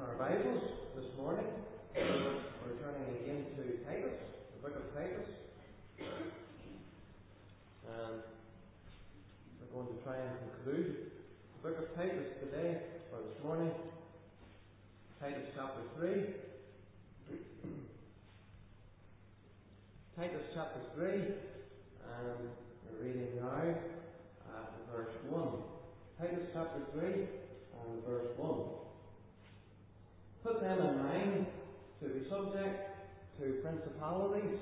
our Bibles this morning. We're turning again to Titus, the book of Titus. And we're going to try and conclude the book of Titus today, or this morning. Titus chapter 3. Titus chapter 3, and we're reading now verse 1. Titus chapter 3 and verse 1. Put them in mind to be subject to principalities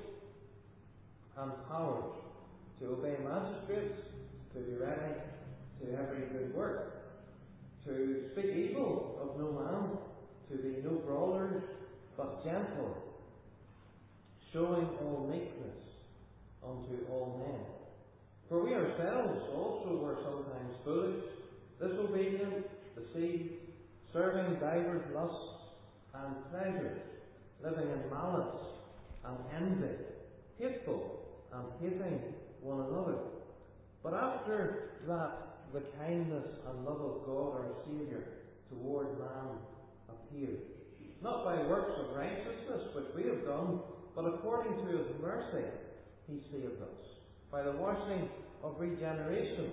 and powers, to obey magistrates, to be ready to every good work, to speak evil of no man, to be no brawlers, but gentle, showing all meekness unto all men. For we ourselves also were sometimes foolish, disobedient, deceived, serving divers lusts and pleasures, living in malice and envy, hateful and hating one another. But after that the kindness and love of God our Saviour toward man appeared, not by works of righteousness which we have done, but according to His mercy He saved us, by the washing of regeneration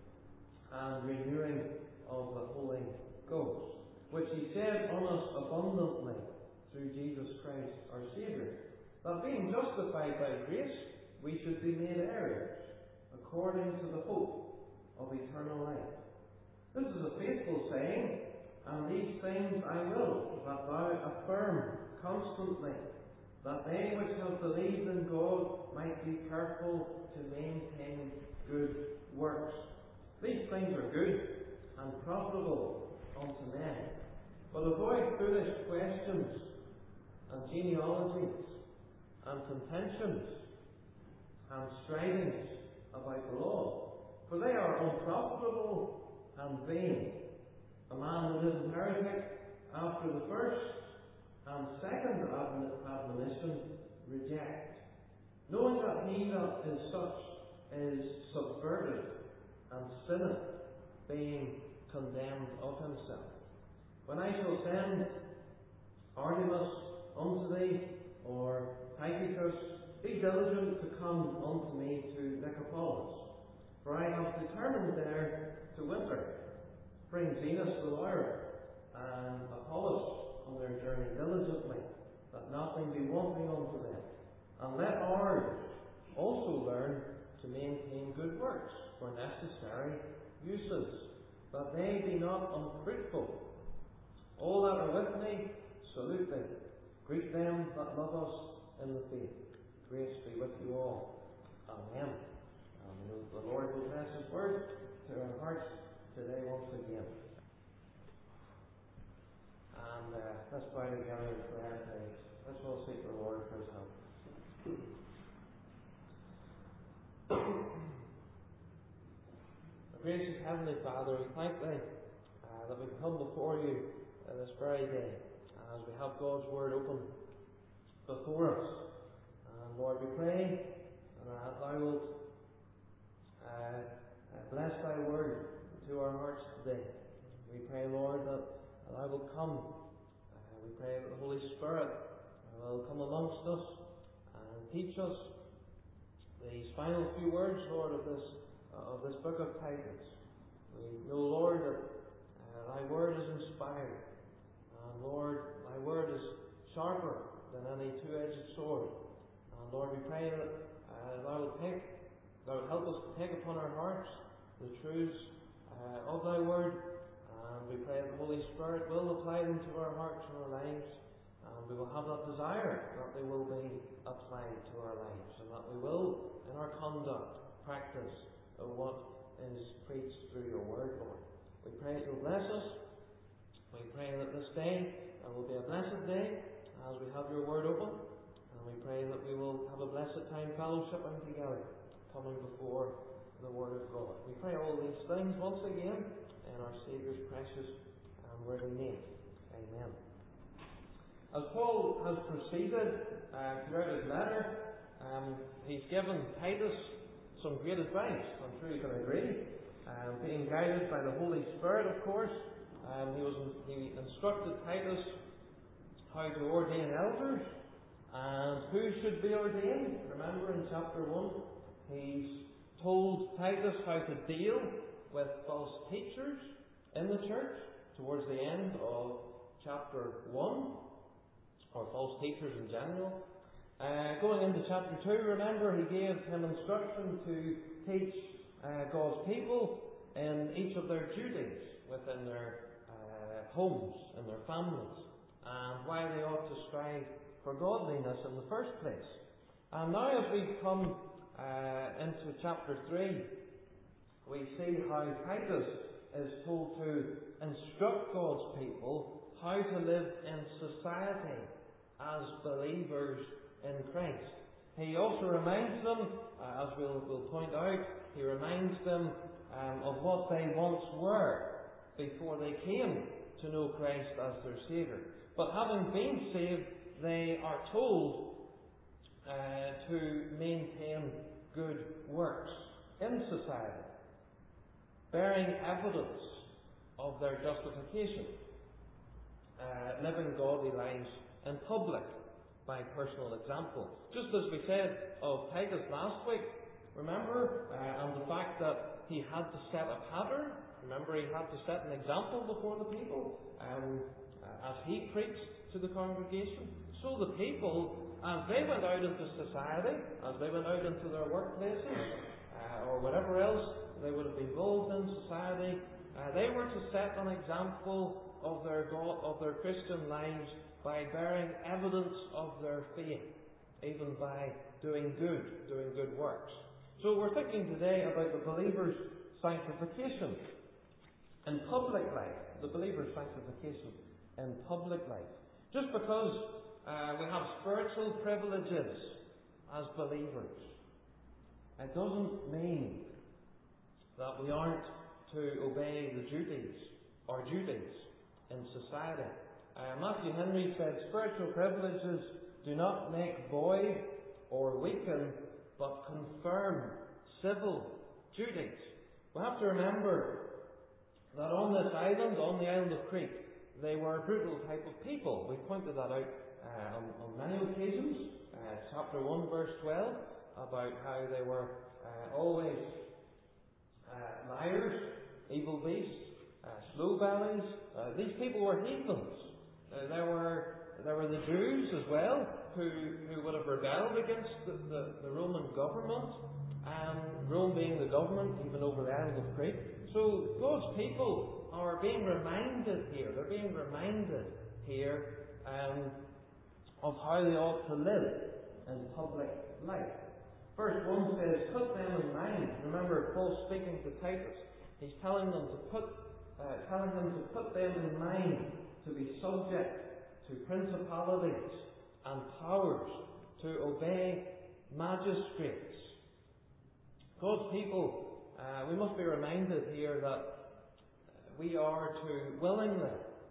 and renewing of the Holy Ghost, which He shed on us abundantly through Jesus Christ our Saviour, that being justified by grace, we should be made heirs, according to the hope of eternal life. This is a faithful saying, and these things I will, that thou affirm constantly, that they which have believed in God might be careful to maintain good works. These things are good and profitable unto men. But avoid foolish questions and genealogies and contentions and strivings about the law, for they are unprofitable and vain. A man that is a heretic after the first and second admonition reject, knowing that he that is such is subverted and sinneth, being condemned of himself. When I shall send Artemas unto thee, or Tychicus, be diligent to come unto me to Nicopolis, for I have determined there to winter. Bring Zenas the lawyer and Apollos on their journey diligently, that nothing be wanting unto them. And let ours also learn to maintain good works for necessary uses, that they be not unfruitful. All that are with me, salute them. Greet them that love us in the faith. Grace be with you all. Amen. The Lord will bless His word to our hearts today once again. And let's bow together in prayer today. Let's all seek the Lord for His help. Gracious Heavenly Father, we thank Thee that we come before You this very day, as we have God's Word open before us. And Lord, we pray that Thou wilt bless Thy Word to our hearts today. We pray, Lord, that Thou wilt come. We pray that the Holy Spirit will come amongst us and teach us these final few words, Lord, of this book of Titus. We know, Lord, that Thy Word is inspired. And Lord, Thy Word is sharper than any two-edged sword. And Lord, we pray that Thou wilt help us to take upon our hearts the truths of Thy Word. And we pray that the Holy Spirit will apply them to our hearts and our lives. And we will have that desire that they will be applied to our lives. And that we will, in our conduct, practice what is preached through Your Word, Lord. We pray that You'll bless us. We pray that this day will be a blessed day as we have Your Word open. And we pray that we will have a blessed time fellowshipping together, coming before the Word of God. We pray all these things once again in our Saviour's precious and worthy name. Amen. As Paul has proceeded throughout his letter, he's given Titus some great advice. I'm sure you can agree. Being guided by the Holy Spirit, of course, he was he instructed Titus how to ordain elders and who should be ordained. Remember in chapter 1, he's told Titus how to deal with false teachers in the church towards the end of chapter 1, or false teachers in general. Going into chapter 2, remember, he gave him instruction to teach God's people in each of their duties within their homes and their families, and why they ought to strive for godliness in the first place. And now as we come into chapter 3, we see how Titus is told to instruct God's people how to live in society as believers in Christ. He also reminds them, as we'll point out, he reminds them of what they once were before they came to know Christ as their Saviour. But having been saved, they are told to maintain good works in society, bearing evidence of their justification, living godly lives in public by personal example. Just as we said of Titus last week, remember, and the fact that he had to set a pattern. Remember, he had to set an example before the people as he preached to the congregation. So the people, as they went out into society, as they went out into their workplaces, or whatever else they would have been involved in society, they were to set an example of their Christian lives by bearing evidence of their faith, even by doing good works. So we're thinking today about the believer's sanctification in public life. The believer's sanctification in public life. Just because we have spiritual privileges as believers, it doesn't mean that we aren't to obey the duties in society. Matthew Henry said, spiritual privileges do not make void or weaken, but confirm civil duties. We have to remember that on this island, on the island of Crete, they were a brutal type of people. We pointed that out on many occasions. Chapter 1, verse 12, about how they were always liars, evil beasts, slow bellies. These people were heathens. There were the Jews as well, who would have rebelled against the Roman government, Rome being the government even over the island of Crete. So God's people are being reminded here, of how they ought to live in public life. Verse 1 says, put them in mind. Remember, Paul speaking to Titus. He's telling them to put them in mind to be subject to principalities and powers, to obey magistrates. God's people, we must be reminded here that we are to willingly,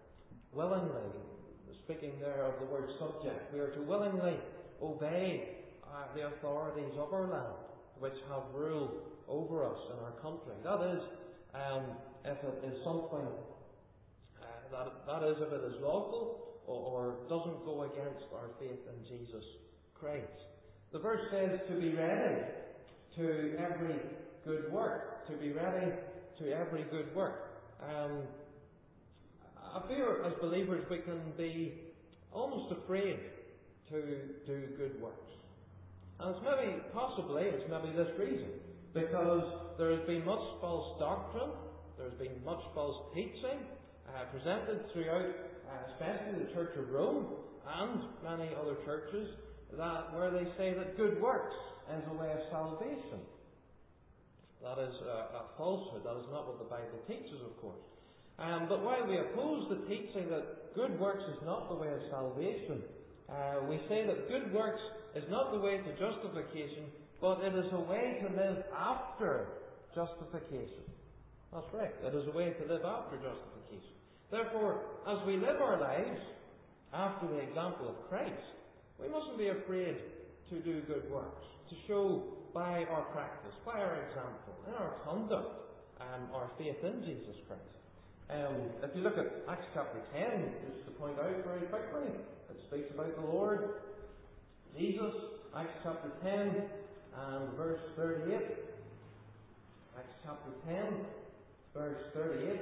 speaking there of the word subject, we are to willingly obey the authorities of our land, which have rule over us in our country. That is, if it is something, that is if it is lawful or doesn't go against our faith in Jesus Christ. The verse says to be ready to every good work. To be ready to every good work. I fear as believers we can be almost afraid to do good works. And it's maybe this reason. Because there has been much false doctrine, there has been much false teaching presented throughout, especially the Church of Rome and many other churches, where they say that good works is a way of salvation. That is a falsehood. That is not what the Bible teaches, of course. But while we oppose the teaching that good works is not the way of salvation, we say that good works is not the way to justification, but it is a way to live after justification. That's right. It is a way to live after justification. Therefore, as we live our lives after the example of Christ, we mustn't be afraid to do good works, to show by our practice, by our example, in our conduct, our faith in Jesus Christ. If you look at Acts chapter 10, just to point out very quickly, it speaks about the Lord Jesus. Acts chapter 10 and verse 38. Acts chapter 10, verse 38.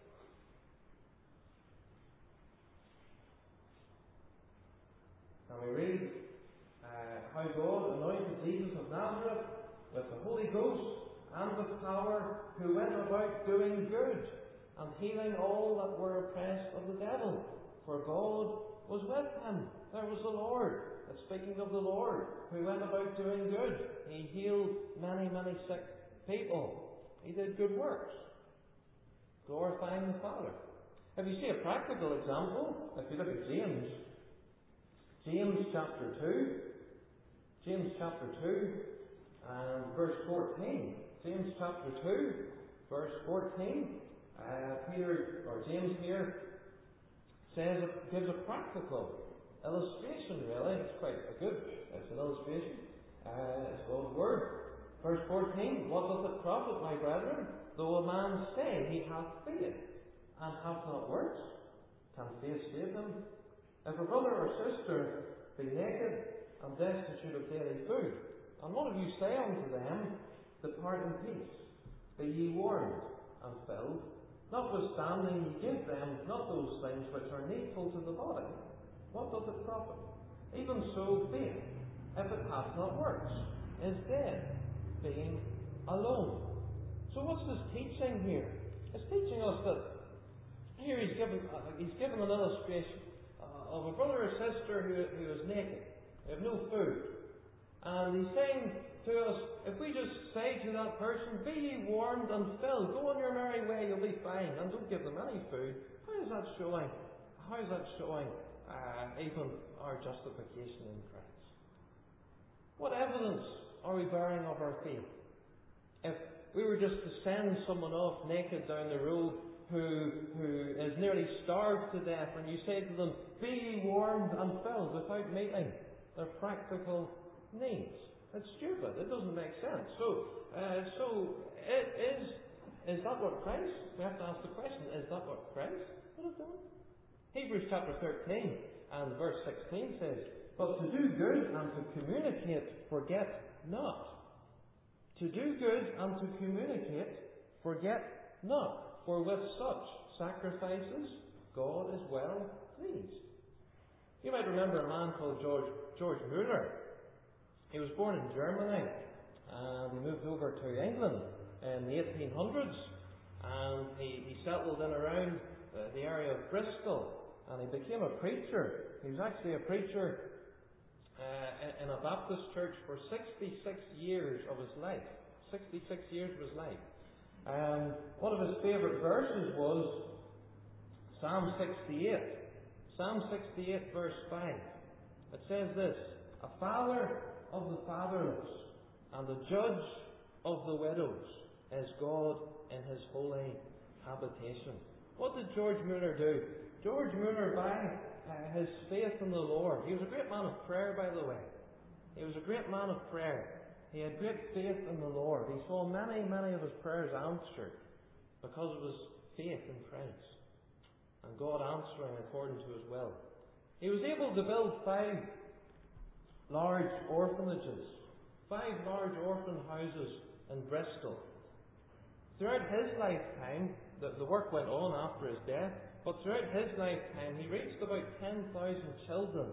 And we read how God anointed Jesus of Nazareth with the Holy Ghost and with power, who went about doing good and healing all that were oppressed of the devil, for God was with him. There was the Lord. It's speaking of the Lord, who went about doing good. He healed many, many sick people. He did good works, glorifying the Father. If you see a practical example, if you look at James chapter 2, and verse 14. James chapter 2, verse 14. James here says it gives a practical illustration, really. It's an illustration. It's God's Word. Verse 14, what doth it profit, my brethren, though a man say he hath faith, and hath not works? Can faith save him? If a brother or sister be naked and destitute of daily food, and one of you say unto them, depart in peace, be ye warmed and filled, notwithstanding ye give them not those things which are needful to the body, what doth it profit? Even so faith, if it hath not works, is dead, being alone. So what's this teaching here? It's teaching us that here he's given an illustration of a brother or sister who is naked. They have no food. And he's saying to us, if we just say to that person, be ye warmed and filled, go on your merry way, you'll be fine, and don't give them any food, how is that showing even our justification in Christ? What evidence are we bearing of our faith? If we were just to send someone off naked down the road who is nearly starved to death, and you say to them, be ye warmed and filled, without meeting their practical needs. It's stupid. It doesn't make sense. So is that what Christ? We have to ask the question: is that what Christ would have done? Hebrews chapter 13 and verse 16 says, "But to do good and to communicate, forget not. To do good and to communicate, forget not. For with such sacrifices, God is well pleased." You might remember a man called George Mueller. He was born in Germany and he moved over to England in the 1800s, and he settled in around the area of Bristol, and he became a preacher. He was actually a preacher in a Baptist church for 66 years of his life. 66 years of his life. One of his favourite verses was Psalm 68. Psalm 68 verse 5. It says this: "A father of the fatherless and a judge of the widows is God in his holy habitation." What did George Mueller do? George Mueller, by his faith in the Lord, he was a great man of prayer, by the way. He was a great man of prayer. He had great faith in the Lord. He saw many, many of his prayers answered because of his faith in Christ, and God answering according to his will. He was able to build 5 large orphanages, 5 large orphan houses in Bristol. Throughout his lifetime, the work went on after his death, but throughout his lifetime he reached about 10,000 children,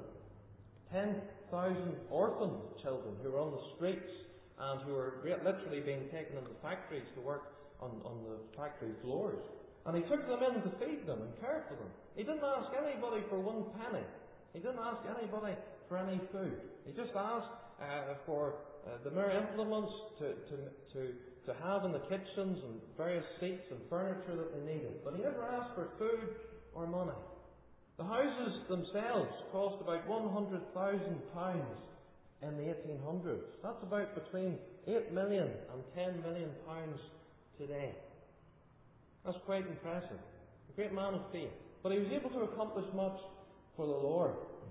10,000 orphan children who were on the streets and who were literally being taken into factories to work on the factory floors. And he took them in to feed them and care for them. He didn't ask anybody for 1 penny. He didn't ask anybody for any food. He just asked for the mere implements to have in the kitchens and various seats and furniture that they needed. But he never asked for food or money. The houses themselves cost about £100,000 in the 1800s. That's about between £8 million and £10 million today. That's quite impressive. A great man of faith. But he was able to accomplish much for the Lord.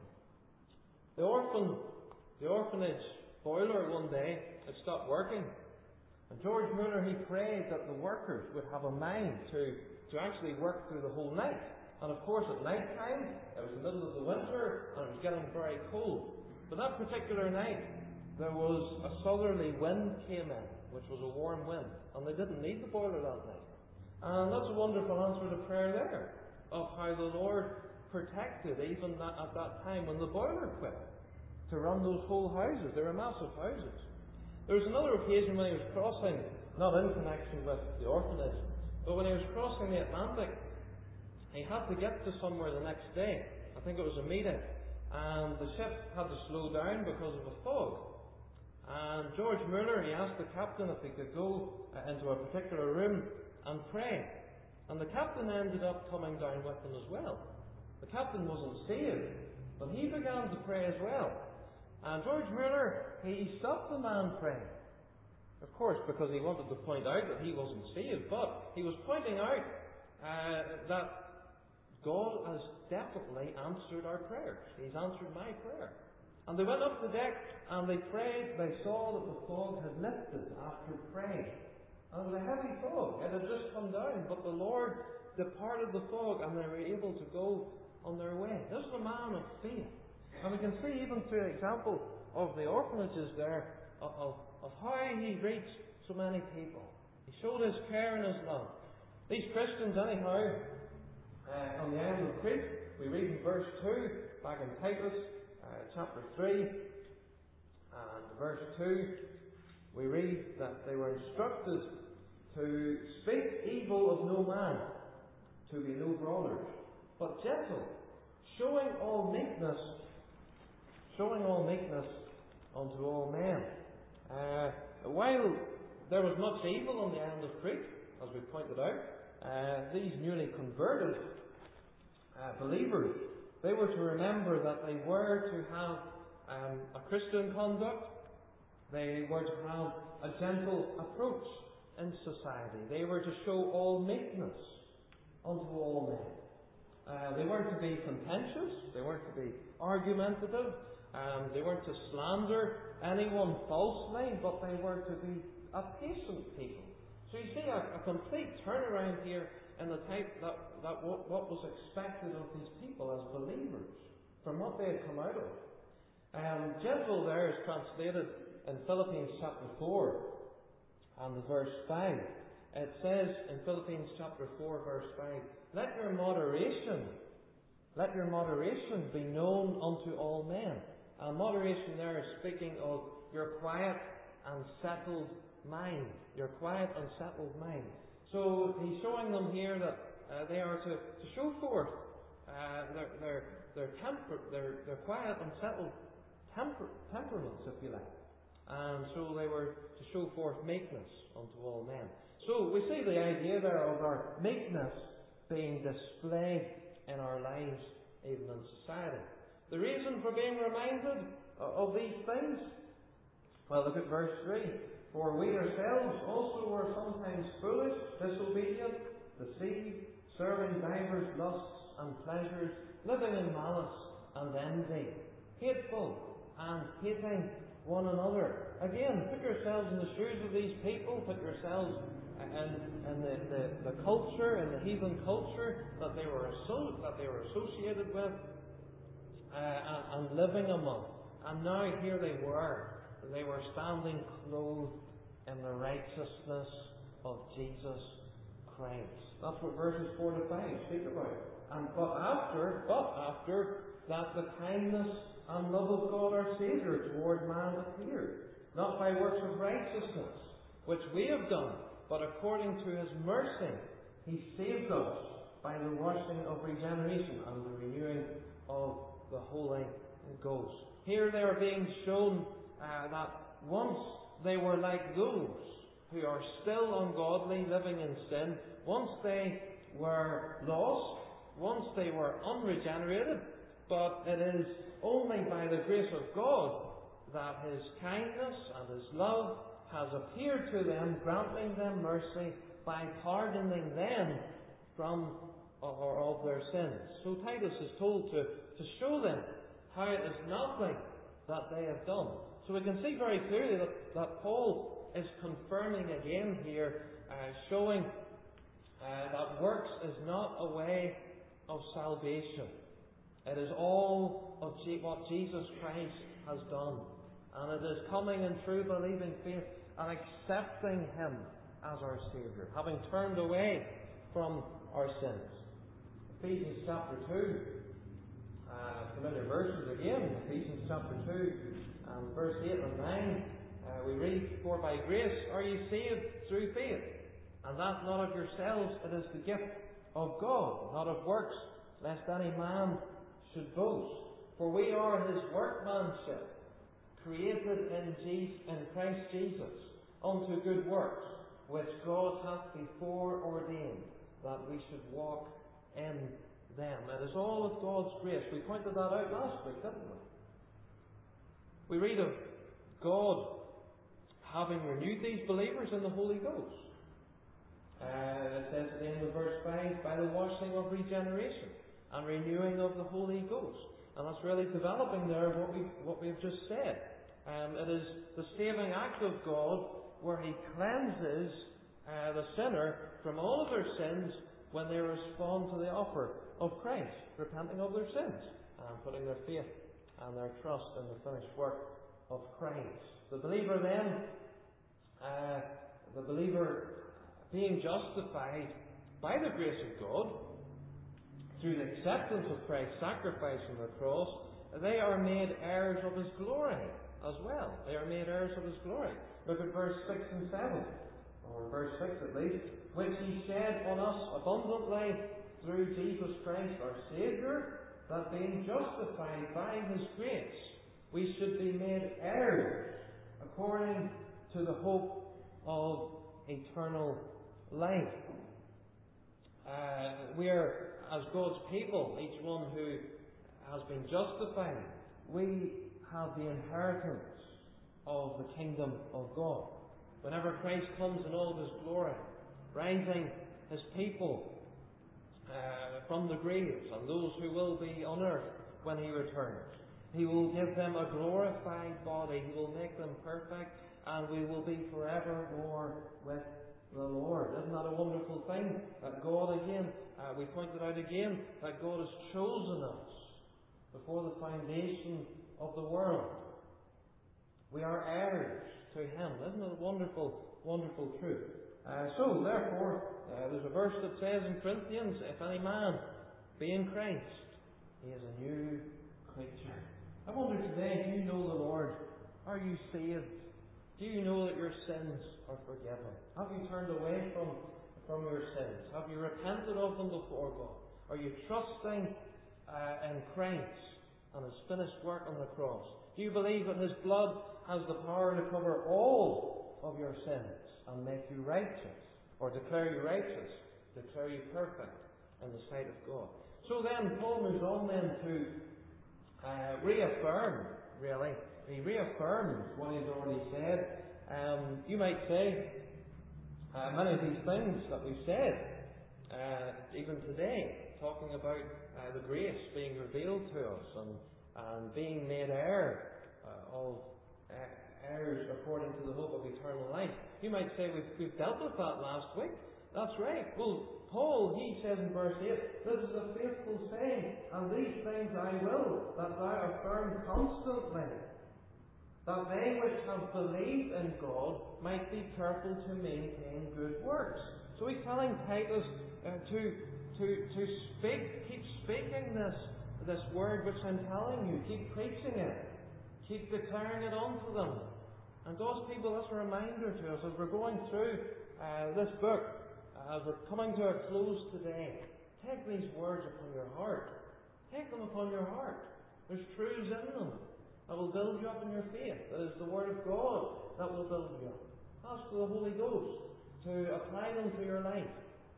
The orphanage boiler one day had stopped working. And George Mueller, he prayed that the workers would have a mind to to actually work through the whole night. And of course at night time, it was the middle of the winter and it was getting very cold. But that particular night, there was a southerly wind came in, which was a warm wind, and they didn't need the boiler that night. And that's a wonderful answer to prayer there, of how the Lord protected even at that time when the boiler quit, to run those whole houses. They were massive houses. There was another occasion when he was crossing, not in connection with the orphanage, but when he was crossing the Atlantic, he had to get to somewhere the next day. I think it was a meeting. And the ship had to slow down because of a fog. And George Muller, he asked the captain if he could go into a particular room and pray. And the captain ended up coming down with him as well. The captain wasn't saved, but he began to pray as well. And George Muller, he stopped the man praying. Of course, because he wanted to point out that he wasn't saved, but he was pointing out that God has definitely answered our prayers. He's answered my prayer. And they went up the deck and they prayed. They saw that the fog had lifted after praying. And it was a heavy fog. It had just come down, but the Lord departed the fog and they were able to go on their way. This is a man of faith. And we can see even through the example of the orphanages there of how he reached so many people. He showed his care and his love. These Christians anyhow, on the island of Crete, we read in verse 2, back in Titus chapter 3, and verse 2, we read that they were instructed to speak evil of no man, to be no brawlers, but gentle, showing all meekness unto all men. While there was much evil on the island of Crete, as we pointed out, these newly converted believers, they were to remember that they were to have a Christian conduct. They were to have a gentle approach in society. They were to show all meekness unto all men. They weren't to be contentious. They weren't to be argumentative. They weren't to slander anyone falsely, but they were to be a patient people. So you see a complete turnaround here in the type that what was expected of these people as believers from what they had come out of. Gentle there is translated in Philippians chapter 4 and verse 5. It says in Philippians chapter 4 verse 5, let your moderation be known unto all men. And moderation there is speaking of your quiet and settled mind. Your quiet and settled mind. So he's showing them here that they are to show forth their quiet and settled temperaments, if you like. And so they were to show forth meekness unto all men. So we see the idea there of our meekness being displayed in our lives, even in society. The reason for being reminded of these things? Well, look at verse 3. For we ourselves also were sometimes foolish, disobedient, deceived, serving divers lusts and pleasures, living in malice and envy, hateful and hating one another. Again, put yourselves in the shoes of these people, put yourselves in the culture, in the heathen culture that they were associated with and living among. And now here they were standing clothed in the righteousness of Jesus Christ. That's what verses 4 to 5 speak about. But after that the kindness and love of God our Saviour toward man appeared, not by works of righteousness, which we have done, but according to His mercy, He saved us by the washing of regeneration and the renewing of the Holy Ghost. Here they are being shown that once they were like those who are still ungodly, living in sin. Once they were lost. Once they were unregenerated. But it is only by the grace of God that His kindness and His love has appeared to them, granting them mercy by pardoning them from or of their sins. So Titus is told to show them how it is nothing that they have done. So we can see very clearly that Paul is confirming again here, showing that works is not a way of salvation. It is all of what Jesus Christ has done. And it is coming in true believing faith and accepting Him as our Saviour, having turned away from our sins. Ephesians chapter 2, familiar verses again. Ephesians chapter 2, verse 8 and 9. We read, "For by grace are ye saved through faith, and that not of yourselves, it is the gift of God, not of works, lest any man should boast. For we are His workmanship, created in Christ Jesus, unto good works, which God hath before ordained, that we should walk in them." It is all of God's grace. We pointed that out last week, didn't we? We read of God having renewed these believers in the Holy Ghost. It says at the end of verse 5, by the washing of regeneration and renewing of the Holy Ghost. And that's really developing there what we have just said. It is the saving act of God where He cleanses the sinner from all of their sins when they respond to the offer of Christ, repenting of their sins and putting their faith and their trust in the finished work of Christ. The believer then, being justified by the grace of God through the acceptance of Christ's sacrifice on the cross, they are made heirs of His glory as well. They are made heirs of His glory. Look at verse 6 and 7, or verse 6 at least, which He shed on us abundantly through Jesus Christ our Saviour, that being justified by His grace, we should be made heirs according to the hope of eternal life. We are, as God's people, each one who has been justified, we have the inheritance of the kingdom of God. Whenever Christ comes in all of His glory, rising His people from the graves and those who will be on earth when He returns, He will give them a glorified body. He will make them perfect, and we will be forevermore with the Lord. Isn't that a wonderful thing? That God again, we pointed out again, that God has chosen us before the foundation of the world. We are heirs to Him. Isn't it a wonderful, wonderful truth? So, therefore, there's a verse that says in Corinthians, if any man be in Christ, he is a new creature. I wonder today, do you know the Lord? Are you saved? Do you know that your sins are forgiven? Have you turned away from your sins? Have you repented of them before God? Are you trusting in Christ and His finished work on the cross? Do you believe that His blood has the power to cover all of your sins and make you righteous, or declare you righteous, declare you perfect in the sight of God? So then, Paul moves on then to reaffirm, really. He reaffirms what he's already said. You might say, many of these things that we've said, even today, talking about the grace being revealed to us and being made heirs according to the hope of eternal life. You might say we've dealt with that last week. That's right. Well, Paul, he says in verse 8, this is a faithful saying, and these things I will, that thou affirm constantly, that they which have believed in God might be careful to maintain good works. So he's telling Titus to speak, keep speaking this word which I'm telling you, keep preaching it, keep declaring it unto them. And God's people, that's a reminder to us as we're going through this book, as we're coming to a close today. Take these words upon your heart. Take them upon your heart. There's truths in them that will build you up in your faith. That is the Word of God that will build you up. Ask for the Holy Ghost to apply them to your life.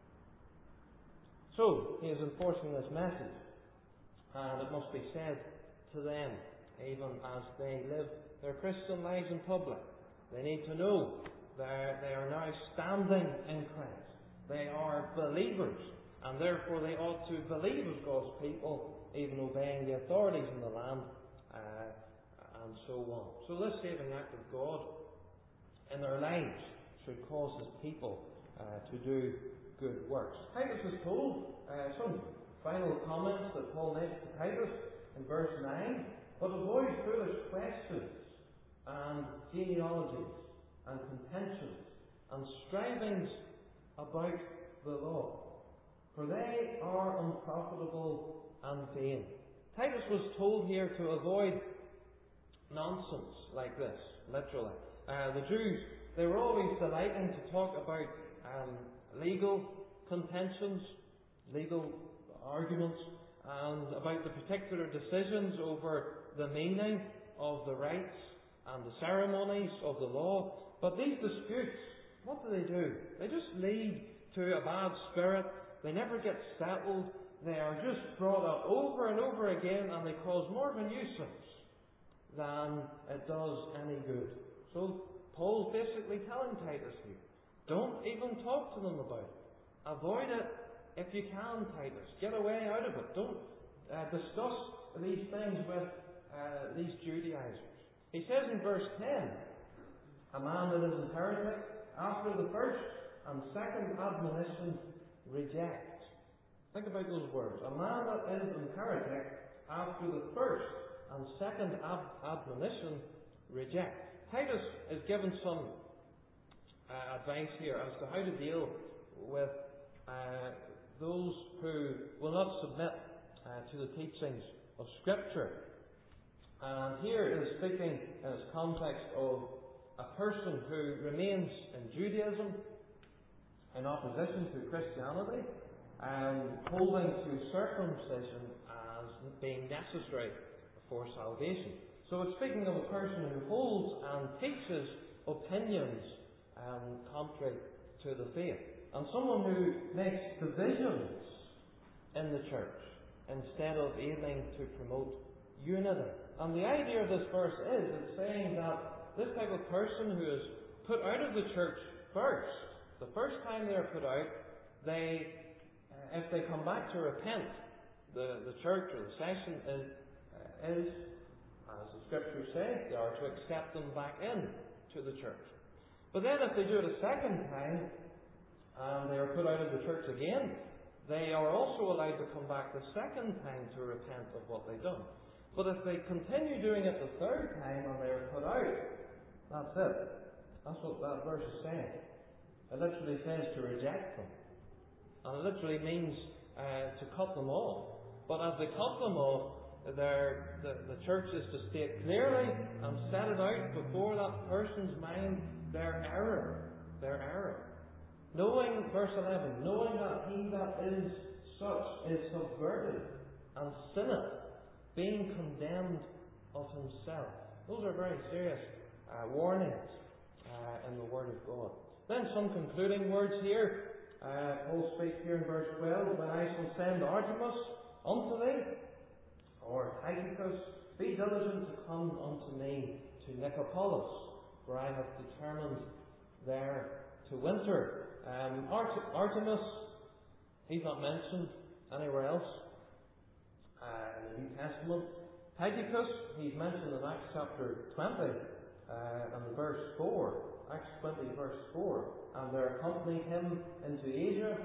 So, he is enforcing this message. And it must be said to them, even as they live their Christian lives in public. They need to know that they are now standing in Christ. They are believers, and therefore they ought to believe as God's people, even obeying the authorities in the land, and so on. So this saving act of God in their lives should cause His people to do good works. Titus is told some final comments that Paul makes to Titus in verse 9, but avoid foolish questions and genealogies and contentions and strivings about the law, for they are unprofitable and vain. Titus was told here to avoid nonsense like this, literally. The Jews, they were always delighting to talk about legal contentions, legal arguments, and about the particular decisions over the meaning of the rites and the ceremonies of the law. But these disputes, what do? They just lead to a bad spirit. They never get settled. They are just brought up over and over again, and they cause more of a nuisance than it does any good. So Paul's basically telling Titus here, don't even talk to them about it. Avoid it if you can, Titus. Get away out of it. Don't discuss these things with these Judaizers. He says in verse 10, a man that is a heretic, after the first and second admonition, reject. Think about those words. A man that is an heretic, after the first and second admonition, reject. Titus is given some advice here as to how to deal with those who will not submit to the teachings of Scripture. And here it is speaking in its context of a person who remains in Judaism in opposition to Christianity and holding to circumcision as being necessary for salvation. So it's speaking of a person who holds and teaches opinions contrary to the faith. And someone who makes divisions in the church instead of aiming to promote unity. And the idea of this verse is, it's saying that this type of person who is put out of the church first, the first time they are put out, if they come back to repent, the church or the session is, as the Scriptures say, they are to accept them back in to the church. But then if they do it a second time, and they are put out of the church again, they are also allowed to come back the second time to repent of what they've done. But if they continue doing it the third time and they are put out, that's it. That's what that verse is saying. It literally says to reject them. And it literally means to cut them off. But as they cut them off, the church is to state clearly and set it out before that person's mind their error. Knowing, verse 11, knowing that he that is such is subverted and sinneth, being condemned of himself. Those are very serious warnings in the Word of God. Then some concluding words here. Paul speaks here in verse 12, when I shall send Artemas unto thee, or Tychicus, be diligent to come unto me to Nicopolis, for I have determined there to winter. Artemas, he's not mentioned anywhere else in the New Testament. Tychicus, he's mentioned in Acts chapter 20 and verse 4. Acts 20 verse 4. And they accompanied him into Asia,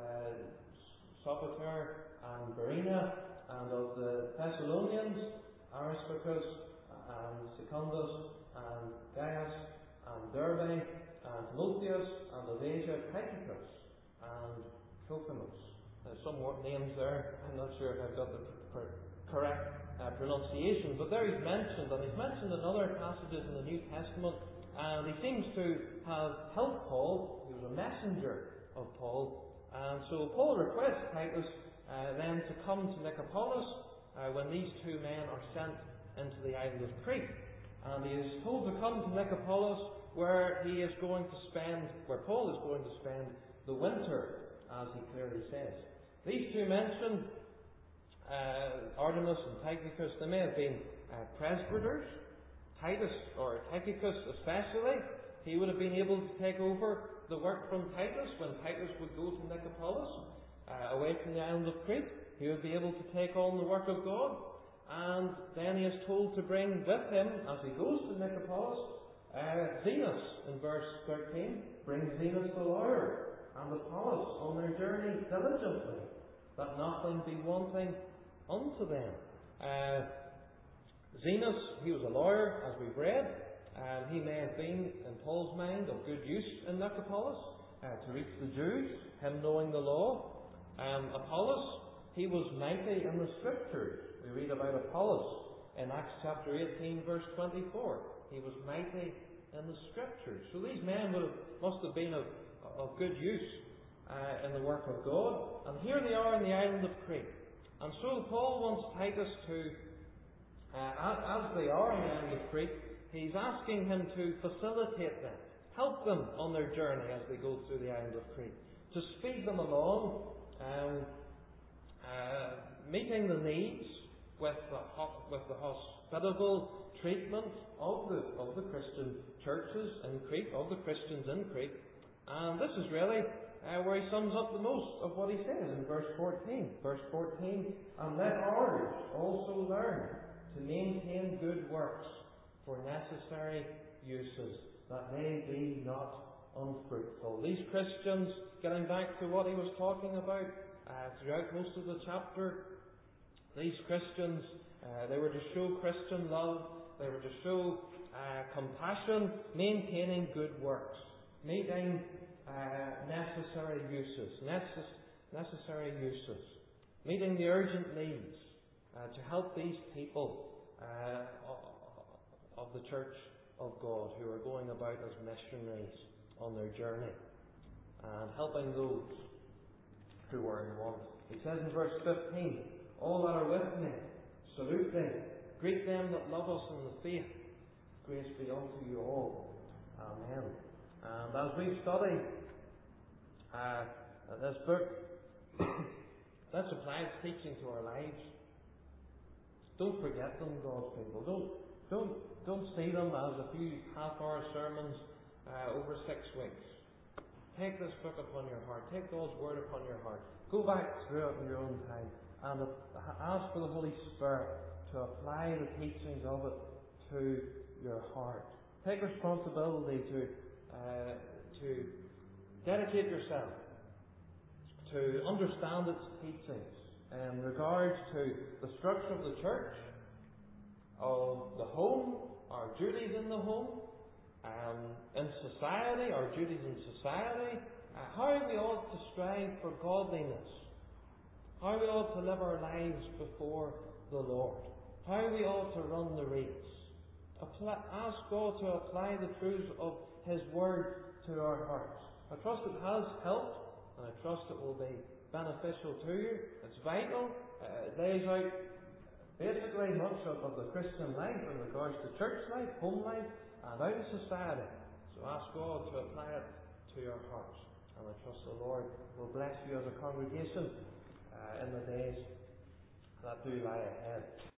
Sopater and Berea, and of the Thessalonians, Aristarchus and Secundus and Gaius and Derbe and Timotheus, and of Asia Tychicus and Trophimus. There's some more names there. I'm not sure if I've got the correct pronunciation, but there he's mentioned, and he's mentioned in other passages in the New Testament, and he seems to have helped Paul. He was a messenger of Paul, and so Paul requests Titus then to come to Nicopolis when these two men are sent into the island of Crete. And he is told to come to Nicopolis, where Paul is going to spend the winter, as he clearly says. These two mentioned, Artemas and Tychicus, they may have been presbyters. Titus, or Tychicus especially, he would have been able to take over the work from Titus when Titus would go to Nicopolis, away from the island of Crete. He would be able to take on the work of God. And then he is told to bring with him, as he goes to Nicopolis, Zenos in verse 13. Bring Zenos the lawyer and Apollos on their journey diligently, that nothing be wanting unto them. Zenos, he was a lawyer, as we've read. He may have been, in Paul's mind, of good use in Nicopolis to reach the Jews, him knowing the law. Apollos, he was mighty in the Scriptures. We read about Apollos in Acts chapter 18, verse 24. He was mighty in the Scriptures. So these men must have been of good use in the work of God. And here they are in the island of Crete. And so Paul wants Titus to, as they are on the island of Crete, he's asking him to facilitate them, help them on their journey as they go through the island of Crete, to speed them along, meeting the needs with the hospitable treatment of the Christian churches in Crete, of the Christians in Crete. And this is really where he sums up the most of what he says in verse 14. Verse 14, and let others also learn to maintain good works for necessary uses, that they be not unfruitful. These Christians, getting back to what he was talking about throughout most of the chapter, these Christians, they were to show Christian love, they were to show compassion, maintaining good works, meeting necessary uses, meeting the urgent needs to help these people of the Church of God who are going about as missionaries on their journey, and helping those who are in want. He says in verse 15, all that are with me, salute them, greet them that love us in the faith. Grace be unto you all. Amen. And as we study this book, let's apply its teaching to our lives. Don't forget them, God's people. Don't see them as a few half-hour sermons over 6 weeks. Take this book upon your heart. Take God's Word upon your heart. Go back through it in your own time and ask for the Holy Spirit to apply the teachings of it to your heart. Take responsibility to dedicate yourself to understand its teachings in regards to the structure of the church, of the home, our duties in the home, in society, our duties in society, how we ought to strive for godliness, how we ought to live our lives before the Lord, how we ought to run the race. Ask God to apply the truths of His Word to our hearts. I trust it has helped, and I trust it will be beneficial to you. It's vital. It lays out basically much of the Christian life in regards to church life, home life, and out in society. So ask God to apply it to your hearts. And I trust the Lord will bless you as a congregation in the days that do lie ahead.